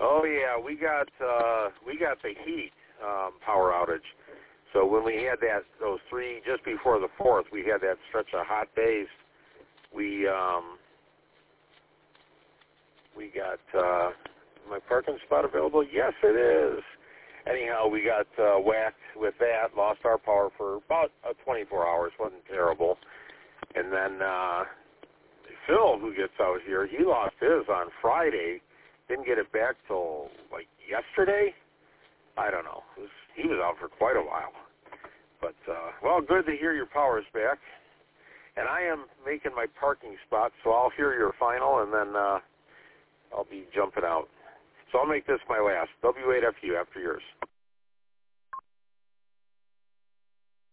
Oh yeah, we got the heat power outage. So when we had those three just before the 4th, we had that stretch of hot days. We got my parking spot available. Yes, it is. Anyhow, we got whacked with that. Lost our power for about 24 hours. Wasn't terrible. And then Phil, who gets out here, he lost his on Friday. Didn't get it back till like yesterday. I don't know. He was out for quite a while. But, well, good to hear your power's back. And I am making my parking spot, so I'll hear your final, and then I'll be jumping out. So I'll make this my last. W8FU after yours.